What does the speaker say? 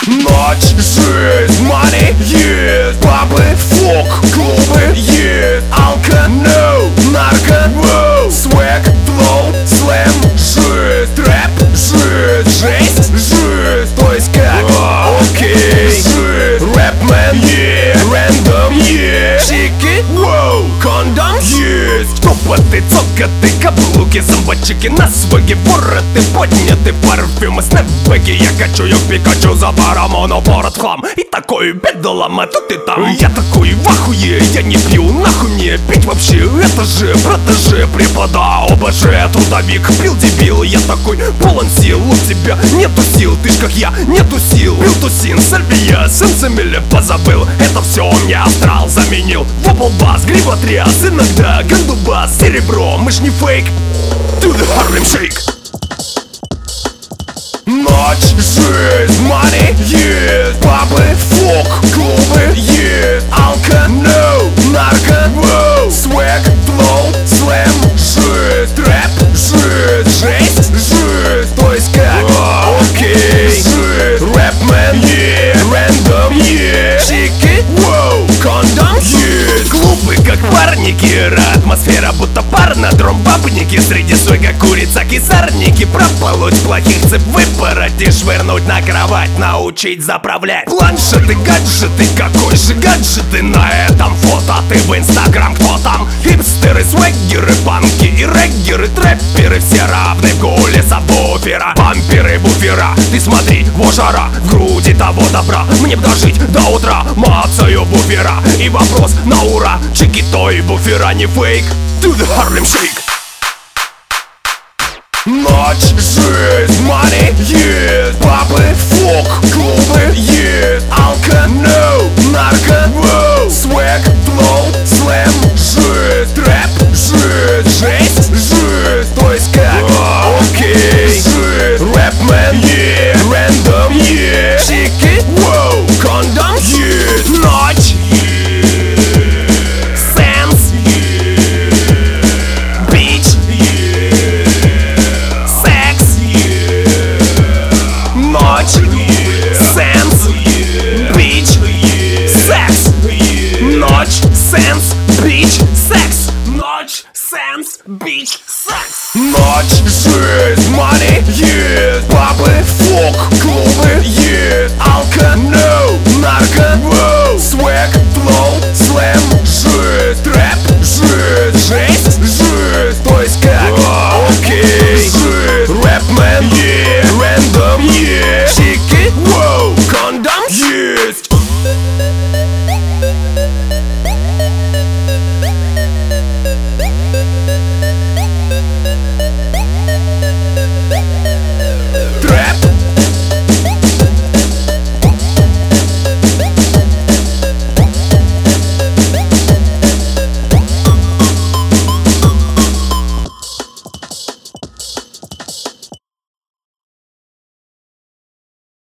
Ночь, жизнь, money, yes. Пабы, фок, клубы, yes. Алка, no. Нарко, wow. Swag, flow, slam, жизнь. Трэп, жизнь, жесть, жизнь. То есть как? Окей. Жизнь. Рэпмен, yeah. Random, yeah. Чики, wow. Кондом, yes. Топоты, цокоты, каблуки, зомбачики на своге. Вороты, подняты, парфюмы, снэпбэги. Я качаю Пикачу за баром, но бород в хлам. И такой бедолом, а тут и там. Я такой в ахуе, я не пью, нахуй мне пить вообще. Это же протеже препода, ОБЖ, трудовик, пил дебил. Я такой полон сил, у тебя нету сил. Ты ж как я, нету сил. Пил тусин, сальвия, сенсамиля позабыл. Это все мне астрал заменил. Воплбас, гривотряс, иногда гандубас, серебро, мы ж не фейк. To the Harlem Shake. Ночь, жизнь, money, yes. Пабы, фок, клубы, yes. Алка, no. Нарко, wow. Swag, flow, slam, жизнь. Трэп, жизнь, жесть, жизнь. То есть как? Окей. Жизнь. Рэпмен, yeah. Random, yeah. Чики, wow. Кондом, yes. Клубы как парники, атмосфера будто пар на дромбабники. Среди сойка курица, кисарники. Прополоть плохих цеп, выпороть и швырнуть на кровать. Научить заправлять планшеты, гаджеты. Какой же гаджеты на этом фото? Ты в инстаграм, кто там? Хипстеры, свэггеры, панки и реггеры. Трэпперы все равны в гуле сабвуфера. Бамперы, буфера, ты смотри, во жара. В груди того добра, мне б дожить до утра. Мацаю буфера и вопрос на ура. Чикито и буфера не фейк. To the Harlem Shake. Ночь, жизнь, money, yes. Пабы, фок, клубы, yes. Алка, no. Нарко, wow. Swag, flow, slam, жизнь. Трэп, жизнь, жесть, жизнь. То есть как? Окей. Жизнь. Рэпмен, yeah. Random, yeah. Чики, wow. Кондом, yes. Ночь, Sense, Beach, Sex. Ночь, Sense, Beach, Sex. Ночь, Sense, Beach, Sex. Ночь, Sense, Beach, Sex. Ночь, жизнь, money, yes. Пабы, фок,